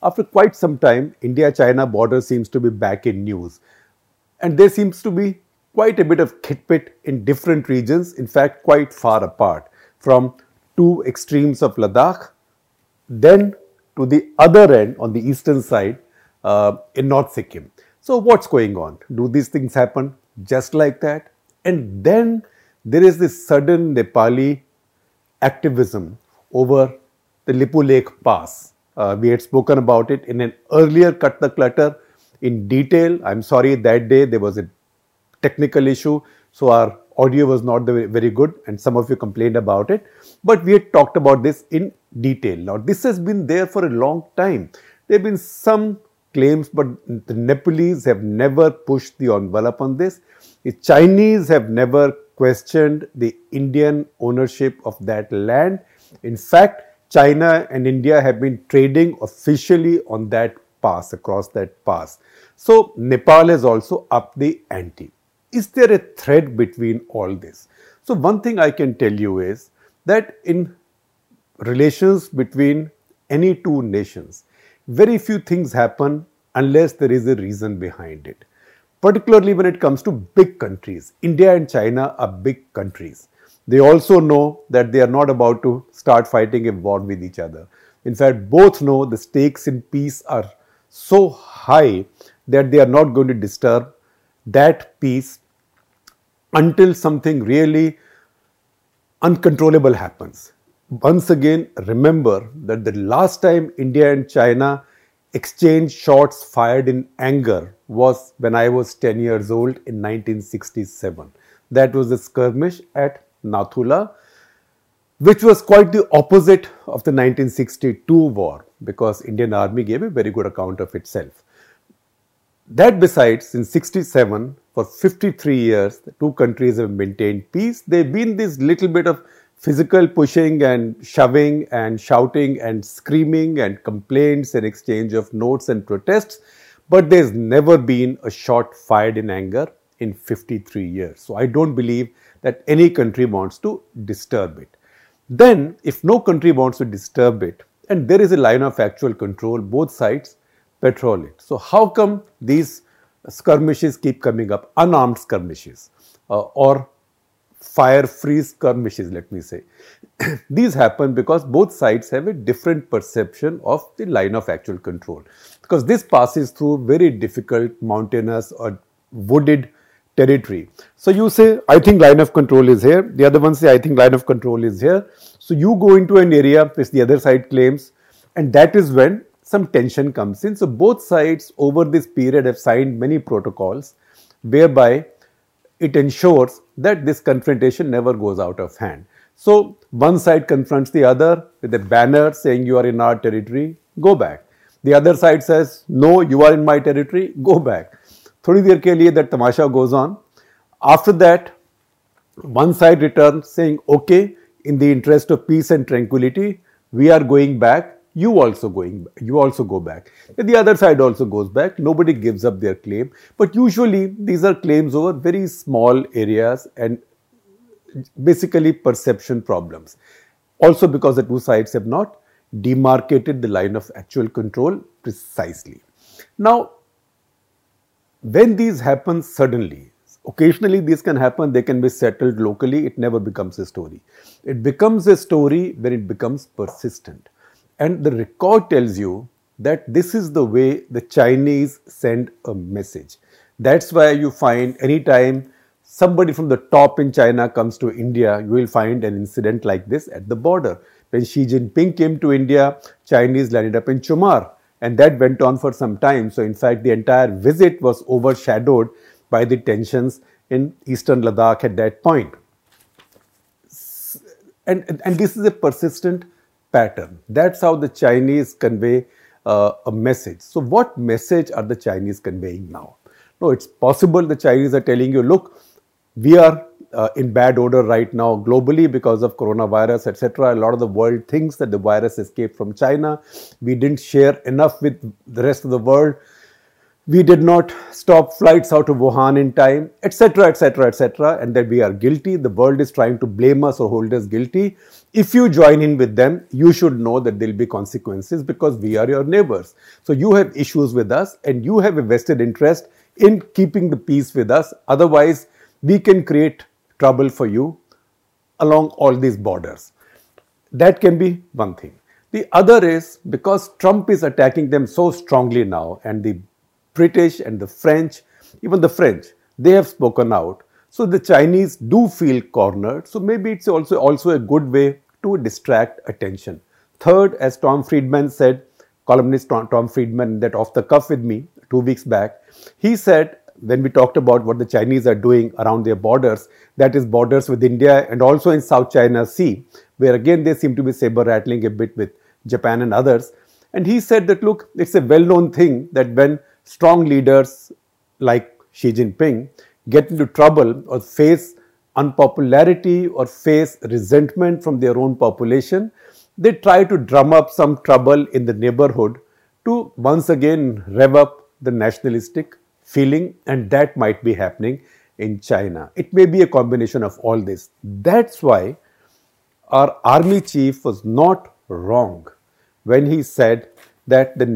After quite some time, India-China border seems to be back in news. And there seems to be quite a bit of khitpit in different regions, in fact, quite far apart, from two extremes of Ladakh, then to the other end on the eastern side in North Sikkim. So, what's going on? Do these things happen just like that? And then there is this sudden Nepali activism over the Lipu Lake Pass. We had spoken about it in an earlier Cut the Clutter in detail. I'm sorry, that day there was a technical issue, so our audio was not very good and some of you complained about it. But we had talked about this in detail. Now, this has been there for a long time. There have been some claims, but the Nepalese have never pushed the envelope on this. The Chinese have never questioned the Indian ownership of that land. In fact, China and India have been trading officially on that pass, across that pass. So, Nepal has also upped the ante. Is there a thread between all this? So, one thing I can tell you is that in relations between any two nations, very few things happen unless there is a reason behind it. Particularly when it comes to big countries. India and China are big countries. They also know that they are not about to start fighting a war with each other. In fact, both know the stakes in peace are so high that they are not going to disturb that peace until something really uncontrollable happens. Once again, remember that the last time India and China exchanged shots fired in anger was when I was 10 years old in 1967. That was a skirmish at Nathula, which was quite the opposite of the 1962 war because Indian Army gave a very good account of itself. That besides, in 67, for 53 years, the two countries have maintained peace. There have been this little bit of physical pushing and shoving and shouting and screaming and complaints and exchange of notes and protests, but there's never been a shot fired in anger in 53 years. So I don't believe that any country wants to disturb it. Then, if no country wants to disturb it, and there is a line of actual control, both sides patrol it. So how come these skirmishes keep coming up, unarmed skirmishes or fire-free skirmishes, let me say. These happen because both sides have a different perception of the line of actual control. Because this passes through very difficult mountainous or wooded territory. So you say, I think line of control is here. The other one say, I think line of control is here. So you go into an area which the other side claims, and that is when some tension comes in. So both sides over this period have signed many protocols whereby it ensures that this confrontation never goes out of hand. So one side confronts the other with a banner saying you are in our territory, go back. The other side says, no, you are in my territory, go back. Thodi der ke liye that tamasha goes on. After that, one side returns saying, okay, in the interest of peace and tranquility, we are going back. You also go back. And the other side also goes back. Nobody gives up their claim. But usually these are claims over very small areas and basically perception problems. Also because the two sides have not demarcated the line of actual control precisely. Now, when these happen suddenly, occasionally these can happen, they can be settled locally, it never becomes a story. It becomes a story when it becomes persistent. And the record tells you that this is the way the Chinese send a message. That's why you find anytime somebody from the top in China comes to India, you will find an incident like this at the border. When Xi Jinping came to India, Chinese landed up in Chumar, and that went on for some time. So in fact, the entire visit was overshadowed by the tensions in eastern Ladakh at that point. And this is a persistent pattern. That's how the Chinese convey a message. So what message are the Chinese conveying now? No, it's possible the Chinese are telling you, look, we are in bad odor right now globally because of coronavirus, etc. A lot of the world thinks that the virus escaped from China. We didn't share enough with the rest of the world. we did not stop flights out of Wuhan in time, etc., etc., etc., and that we are guilty. The world is trying to blame us or hold us guilty. If you join in with them, you should know that there will be consequences because we are your neighbors. So you have issues with us and you have a vested interest in keeping the peace with us. Otherwise, we can create trouble for you along all these borders. That can be one thing. The other is because Trump is attacking them so strongly now, and the British and the French, even the French, they have spoken out. So the Chinese do feel cornered. So maybe it's also a good way to distract attention. Third, as Tom Friedman said, columnist Tom Friedman, that off the cuff with me 2 weeks back, he said, when we talked about what the Chinese are doing around their borders, that is borders with India and also in South China Sea, where again they seem to be saber rattling a bit with Japan and others. And he said that, look, it's a well-known thing that when strong leaders like Xi Jinping get into trouble or face unpopularity or face resentment from their own population, they try to drum up some trouble in the neighborhood to once again rev up the nationalistic feeling, and that might be happening in China. It may be a combination of all this. That's why our army chief was not wrong when he said that the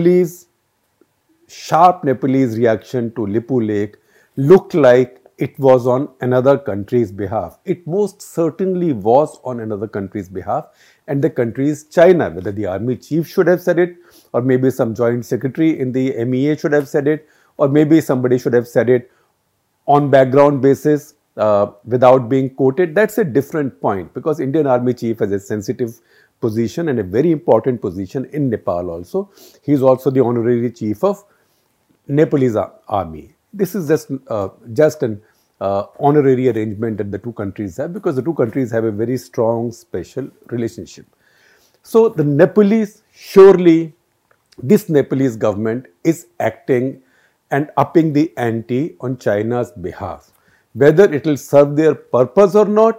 sharp Nepalese reaction to Lipu Lake looked like it was on another country's behalf. It most certainly was on another country's behalf, and the country is China. Whether the army chief should have said it, or maybe some joint secretary in the MEA should have said it, or maybe somebody should have said it on background basis without being quoted, that's a different point, because Indian Army Chief has a sensitive position and a very important position in Nepal also. He is also the honorary chief of Nepalese army. This is just an honorary arrangement that the two countries have, because the two countries have a very strong special relationship. So the Nepalese, surely this Nepalese government is acting and upping the ante on China's behalf. Whether it will serve their purpose or not,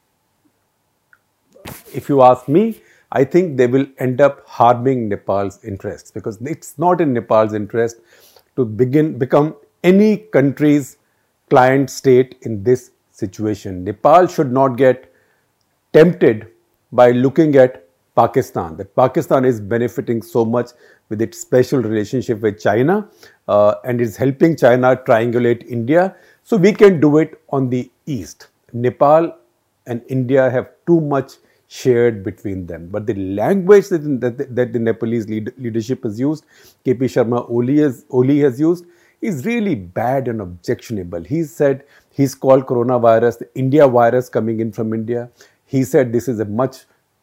if you ask me, I think they will end up harming Nepal's interests, because it's not in Nepal's interest to become any country's client state in this situation. Nepal should not get tempted by looking at Pakistan, that Pakistan is benefiting so much with its special relationship with China and is helping China triangulate India. So we can do it on the east. Nepal and India have too much shared between them. But the language that the Nepalese leadership has used, KP Sharma Oli has used, is really bad and objectionable. He said he's called coronavirus the India virus coming in from India. He said this is a much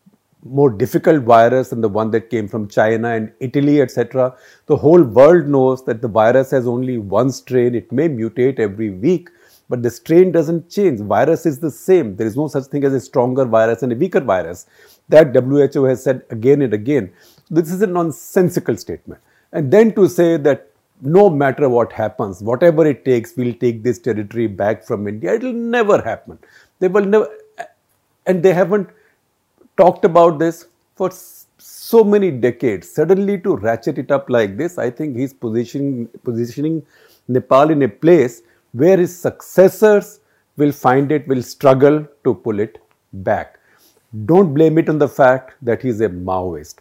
more difficult virus than the one that came from China and Italy, etc. The whole world knows that the virus has only one strain. It may mutate every week, but the strain doesn't change. Virus is the same. There is no such thing as a stronger virus and a weaker virus. That WHO has said again and again. This is a nonsensical statement. And then to say that no matter what happens, whatever it takes, we'll take this territory back from India, it will never happen. They will never, and they haven't talked about this for so many decades. Suddenly to ratchet it up like this, I think he's positioning Nepal in a place where his successors will struggle to pull it back. Don't blame it on the fact that he's a Maoist.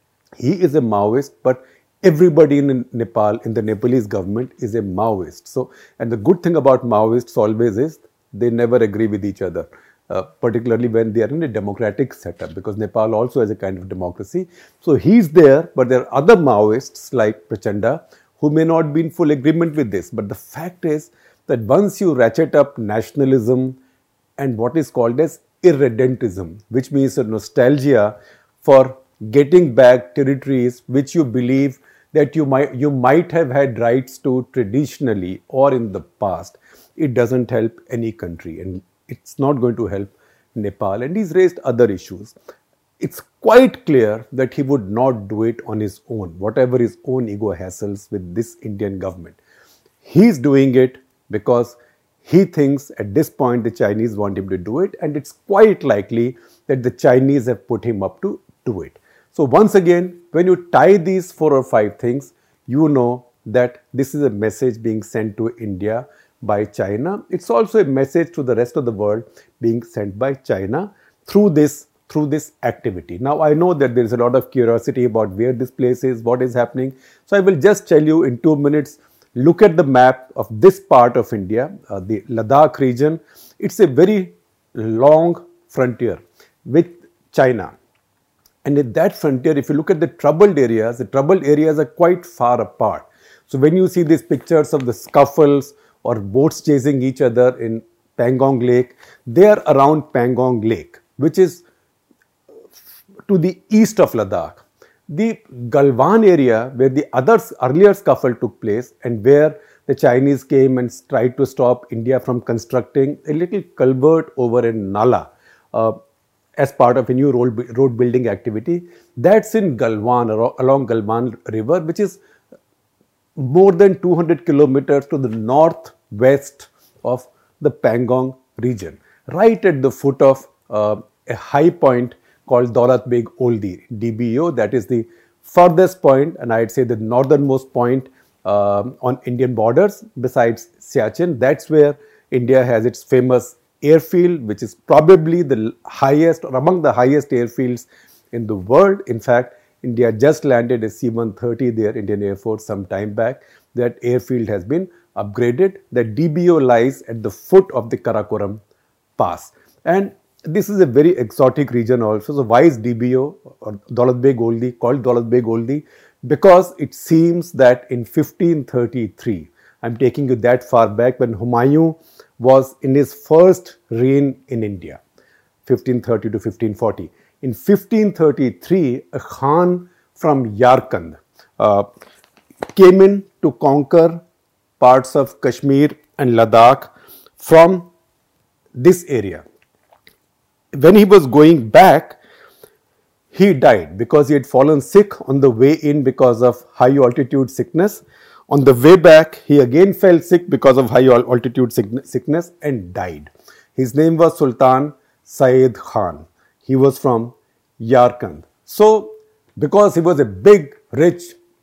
He is a Maoist, but everybody in Nepal, in the Nepalese government, is a Maoist. So, and the good thing about Maoists always is they never agree with each other. Particularly when they are in a democratic setup, because Nepal also has a kind of democracy. So he's there, but there are other Maoists like Prachanda who may not be in full agreement with this. But the fact is that once you ratchet up nationalism and what is called as irredentism, which means a nostalgia for getting back territories which you believe that you might have had rights to traditionally or in the past, it doesn't help any country. And it's not going to help Nepal, and he's raised other issues. It's quite clear that he would not do it on his own, whatever his own ego hassles with this Indian government. He's doing it because he thinks at this point the Chinese want him to do it, and it's quite likely that the Chinese have put him up to do it. So once again, when you tie these 4 or 5 things, you know that this is a message being sent to India by China. It's also a message to the rest of the world being sent by China through this activity. Now, I know that there is a lot of curiosity about where this place is, what is happening. So I will just tell you in 2 minutes. Look at the map of this part of India, the Ladakh region. It's a very long frontier with China. And in that frontier, if you look at the troubled areas are quite far apart. So when you see these pictures of the scuffles or boats chasing each other in Pangong Lake, they are around Pangong Lake, which is to the east of Ladakh. The Galwan area where the earlier scuffle took place and where the Chinese came and tried to stop India from constructing a little culvert over in Nala as part of a new road building activity. That's in Galwan, along Galwan River, which is more than 200 kilometers to the northwest of the Pangong region, right at the foot of a high point called Daulat Beg Oldi, DBO. That is the furthest point, and I'd say the northernmost point on Indian borders besides Siachen. That's where India has its famous airfield, which is probably the highest or among the highest airfields in the world. In fact, India just landed a C-130 there, Indian Air Force, some time back. That airfield has been upgraded. The DBO lies at the foot of the Karakoram Pass. And this is a very exotic region also. So why is DBO or Daulat Beg Oldi called Daulat Beg Oldi? Because it seems that in 1533, I'm taking you that far back, when Humayun was in his first reign in India, 1530 to 1540. In 1533, a Khan from Yarkand came in to conquer parts of Kashmir and Ladakh from this area. When he was going back, he died because he had fallen sick on the way in because of high altitude sickness. On the way back, he again fell sick because of high altitude sickness and died. His name was Sultan Sayyid Khan. He was from Yarkand. So, because he was a big, rich,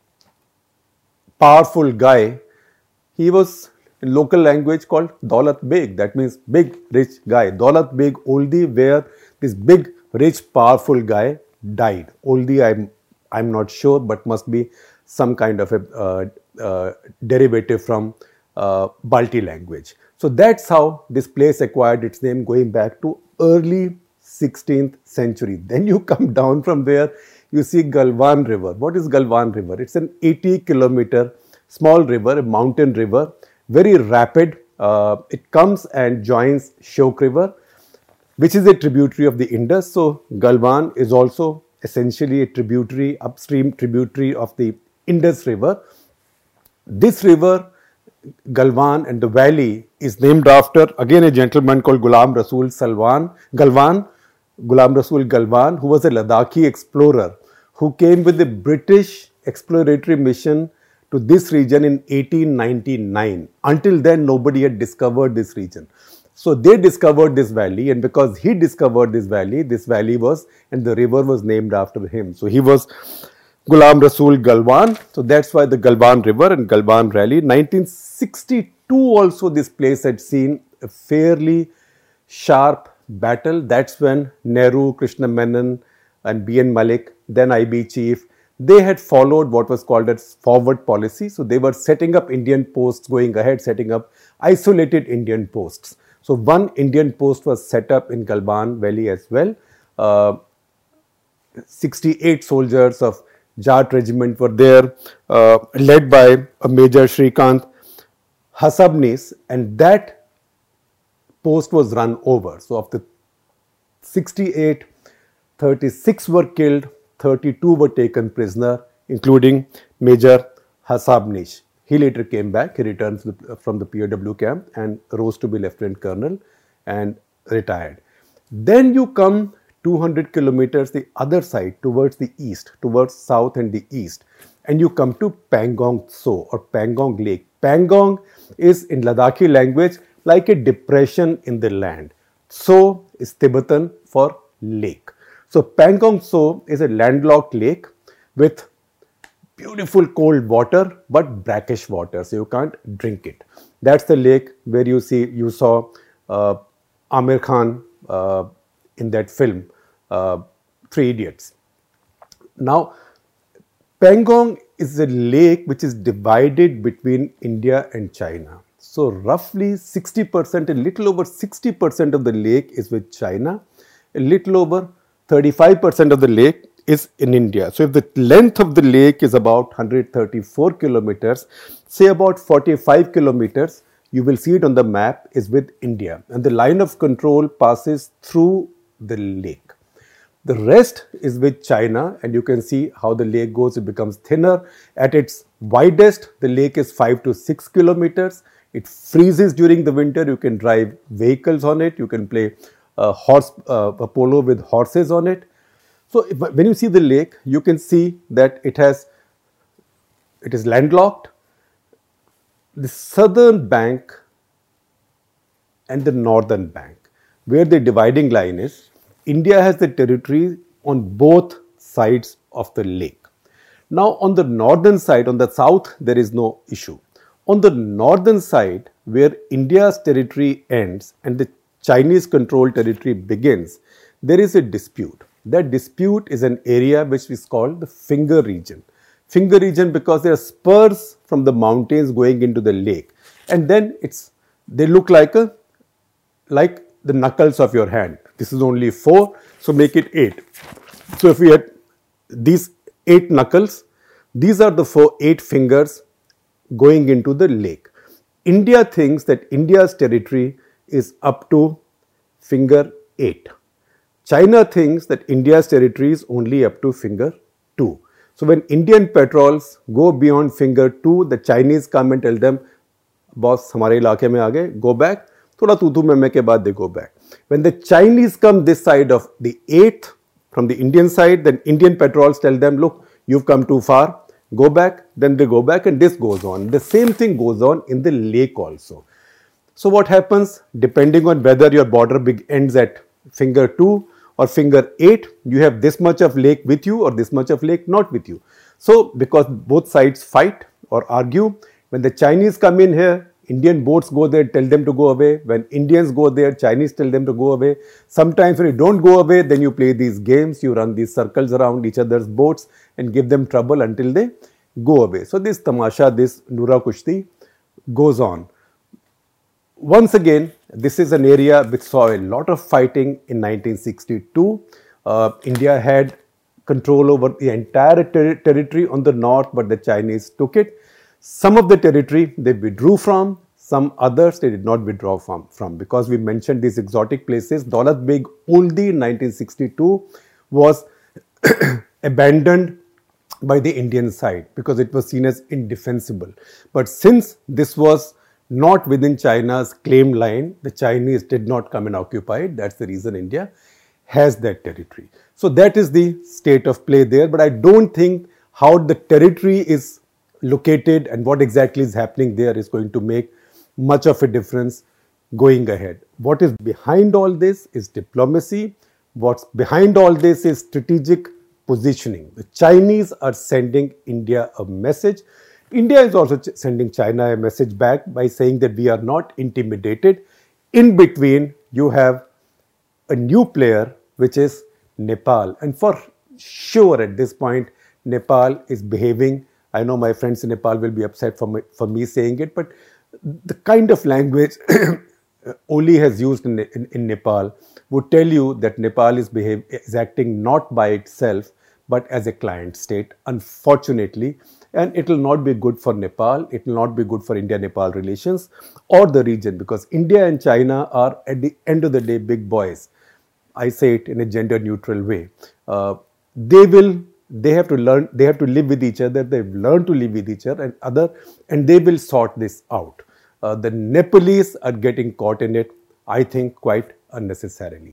powerful guy, he was in local language called Daulat Beg. That means big, rich guy. Daulat Beg Oldi, where this big, rich, powerful guy died. Oldi, I'm not sure, but must be some kind of a derivative from Balti language. So that's how this place acquired its name, going back to early 16th century. Then you come down from there, you see Galwan River. What is Galwan River? It's an 80-kilometer small river, a mountain river, very rapid. It comes and joins Shyok River, which is a tributary of the Indus. So Galwan is also essentially a tributary, upstream tributary of the Indus River. This river, Galwan, and the valley is named after, again, a gentleman called Ghulam Rasool Galwan, who was a Ladakhi explorer who came with the British exploratory mission to this region in 1899. Until then, nobody had discovered this region. So they discovered this valley, and because he discovered this valley was, and the river was named after him. So he was Ghulam Rasool Galwan. So that's why the Galwan River and Galwan Valley. 1962 also this place had seen a fairly sharp battle. That's when Nehru, Krishna Menon and B.N. Malik, then IB chief, they had followed what was called as forward policy. So they were setting up Indian posts, going ahead, setting up isolated Indian posts. So one Indian post was set up in Galwan Valley as well. 68 soldiers of Jat regiment were there, led by a Major Shrikant Hasabnis, and that post was run over. So of the 68, 36 were killed, 32 were taken prisoner, including Major Hasabnis. He later came back. He returned from the POW camp and rose to be Lieutenant Colonel and retired. Then you come 200 kilometers the other side, towards the east, towards south and the east, and you come to Pangong Tso or Pangong Lake. Pangong is in Ladakhi language like a depression in the land. Tso is Tibetan for lake. So Pangong Tso is a landlocked lake with beautiful cold water, but brackish water, so you can't drink it. That's the lake where you saw uh, Amir Khan in that film, uh, Three Idiots. Now, Pangong is a lake which is divided between India and China. So, roughly 60%, a little over 60% of the lake is with China, a little over 35% of the lake is in India. So, if the length of the lake is about 134 kilometers, say about 45 kilometers, you will see it on the map, is with India. And the line of control passes through the lake. The rest is with China, and you can see how the lake goes. It becomes thinner. At its widest, the lake is 5 to 6 kilometers. It freezes during the winter. You can drive vehicles on it. You can play polo with horses on it. So when you see the lake, you can see that it is landlocked. The southern bank and the northern bank, where the dividing line is, India has the territory on both sides of the lake. Now, on the northern side, on the south, there is no issue. On the northern side, where India's territory ends and the Chinese controlled territory begins, there is a dispute. That dispute is an area which is called the finger region. Finger region because there are spurs from the mountains going into the lake, and then they look like the knuckles of your hand. This is only 4, so make it 8. So if we had these 8 knuckles, these are the 8 fingers going into the lake. India thinks that India's territory is up to finger 8. China thinks that India's territory is only up to finger 2. So when Indian patrols go beyond finger 2, the Chinese come and tell them, boss, hamare ilake mein aa gaye, go back. Thoda tu me ke baad they go back. When the Chinese come this side of the 8th, from the Indian side, then Indian patrols tell them, look, you've come too far, go back. Then they go back, and this goes on. The same thing goes on in the lake also. So what happens, depending on whether your border ends at finger 2 or finger 8, you have this much of lake with you or this much of lake not with you. So because both sides fight or argue, when the Chinese come in here, Indian boats go there, tell them to go away. When Indians go there, Chinese tell them to go away. Sometimes when you don't go away, then you play these games, you run these circles around each other's boats and give them trouble until they go away. So this tamasha, this Nura Kushti goes on. Once again, this is an area which saw a lot of fighting in 1962. India had control over the entire territory on the north, but the Chinese took it. Some of the territory they withdrew from, some others they did not withdraw from because we mentioned these exotic places. Daulat Beg Uldi in 1962 was abandoned by the Indian side because it was seen as indefensible. But since this was not within China's claim line, the Chinese did not come and occupy it. That's the reason India has that territory. So that is the state of play there. But I don't think how the territory is located and what exactly is happening there is going to make much of a difference going ahead. What is behind all this is diplomacy. What's behind all this is strategic positioning. The Chinese are sending India a message. India is also sending China a message back by saying that we are not intimidated. In between, you have a new player, which is Nepal. And for sure at this point, Nepal is behaving. I know my friends in Nepal will be upset for me saying it, but the kind of language Oli has used in Nepal would tell you that Nepal is acting not by itself, but as a client state, unfortunately. And it will not be good for Nepal. It will not be good for India-Nepal relations or the region because India and China are at the end of the day big boys. I say it in a gender-neutral way. They have to learn. They have to live with each other. They've learned to live with each other and they will sort this out. The Nepalese are getting caught in it, I think, quite unnecessarily.